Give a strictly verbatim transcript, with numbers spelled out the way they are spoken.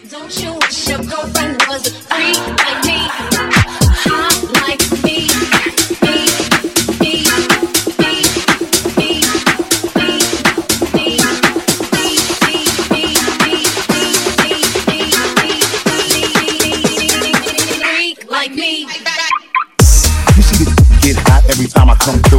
Don't you wish your girlfriend was a freak like me? Hot like me. Me, me, me, me, me, me, me, me, me, me, me, freak like me. You see it get hot every time I come through.